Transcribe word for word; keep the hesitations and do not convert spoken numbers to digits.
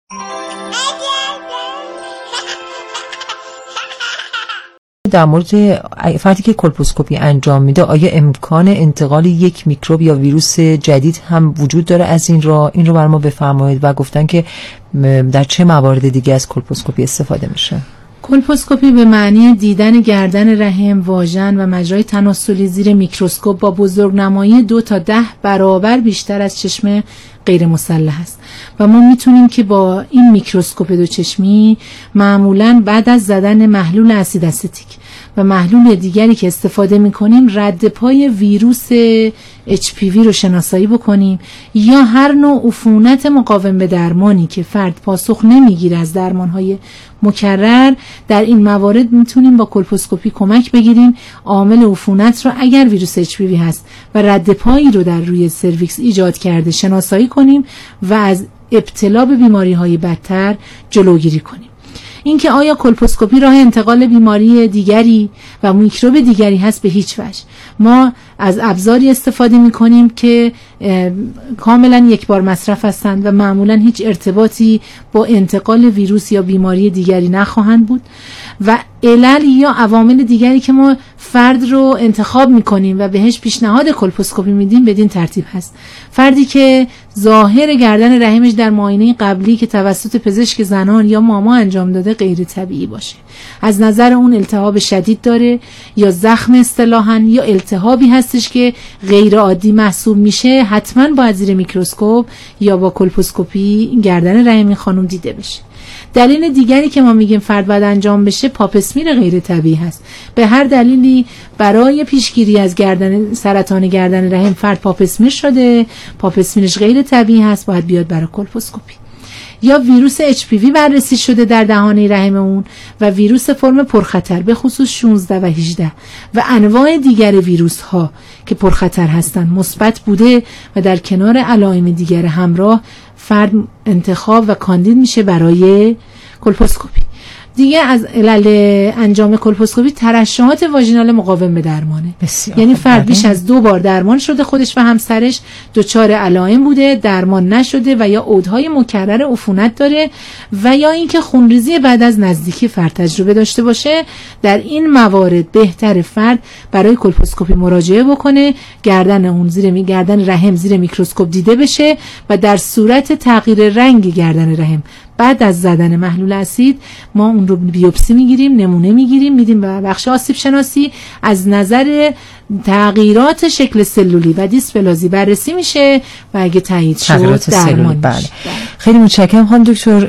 در مورد فردی که کولپوسکوپی انجام میده، آیا امکان انتقال یک میکروب یا ویروس جدید هم وجود داره از این را؟ این رو بر ما بفرمایید. و گفتن که در چه موارد دیگه از کولپوسکوپی استفاده میشه؟ کولپوسکوپی به معنی دیدن گردن رحم، واژن و مجرای تناسلی زیر میکروسکوپ با بزرگنمایی دو تا ده برابر بیشتر از چشم غیر مسلح است و ما میتونیم که با این میکروسکوپ دو چشمی معمولاً بعد از زدن محلول اسید استیک و محلول دیگری که استفاده میکنیم رد پای ویروس اچ پی وی رو شناسایی بکنیم یا هر نوع عفونت مقاوم به درمانی که فرد پاسخ نمیگیره از درمانهای مکرر. در این موارد میتونیم با کولپوسکوپی کمک بگیریم عامل عفونت رو اگر ویروس اچ پی وی هست و رد پایی رو در روی سرویکس ایجاد کرده شناسایی کنیم و از ابتلا به بیماری‌های بدتر جلوگیری کنیم. اینکه آیا کولپوسکوپی راه انتقال بیماری دیگری و میکروب دیگری هست؟ به هیچ وجه. ما از ابزاری استفاده می‌کنیم که کاملا یک بار مصرف هستند و معمولا هیچ ارتباطی با انتقال ویروس یا بیماری دیگری نخواهند بود و علل یا عوامل دیگری که ما فرد رو انتخاب میکنیم و بهش پیشنهاد کولپوسکوپی میدیم بدین ترتیب هست: فردی که ظاهر گردن رحمش در معاینه قبلی که توسط پزشک زنان یا ماما انجام داده غیر طبیعی باشه، از نظر اون التهاب شدید داره یا زخم اصطلاحاً یا التهابی هستش که غیر عادی محسوب میشه، حتما باید زیر میکروسکوپ یا با کولپوسکوپی گردن رحم خانم دیده بشه. دلیل دیگری که ما میگیم فرد باید انجام بشه پاپ اسمیر غیر طبیعی هست. به هر دلیلی برای پیشگیری از گردن سرطان گردن رحم فرد پاپ اسمیر شده، پاپ اسمیرش غیر طبیعی هست، باید بیاد برای کولپوسکوپی. یا ویروس اچ پی وی بررسی شده در دهانه رحم اون و ویروس فرم پرخطر به خصوص شانزده و هجده و انواع دیگر ویروس ها که پرخطر هستند مثبت بوده و در کنار علائم دیگر همراه فرد انتخاب و کاندید میشه برای کولپوسکوپی. دیگه از علل انجام کولپوسکوپی ترشحات واژینال مقاوم به درمانه. یعنی فرد بیش از دو بار درمان شده، خودش و همسرش دچار علائم بوده، درمان نشده و یا عودهای مکرر عفونت داره و یا اینکه خونریزی بعد از نزدیکی فرد تجربه داشته باشه. در این موارد بهتر فرد برای کولپوسکوپی مراجعه بکنه، گردن اون زیر می گردن رحم زیر میکروسکوپ دیده بشه و در صورت تغییر رنگ گردن رحم بعد از زدن محلول اسید ما اون رو بیوپسی میگیریم، نمونه میگیریم، میدیم به بخش آسیب شناسی، از نظر تغییرات شکل سلولی و دیسپلازی بررسی میشه و اگه تایید شد درمان. بله. خیلی متشکرم خانم دکتر.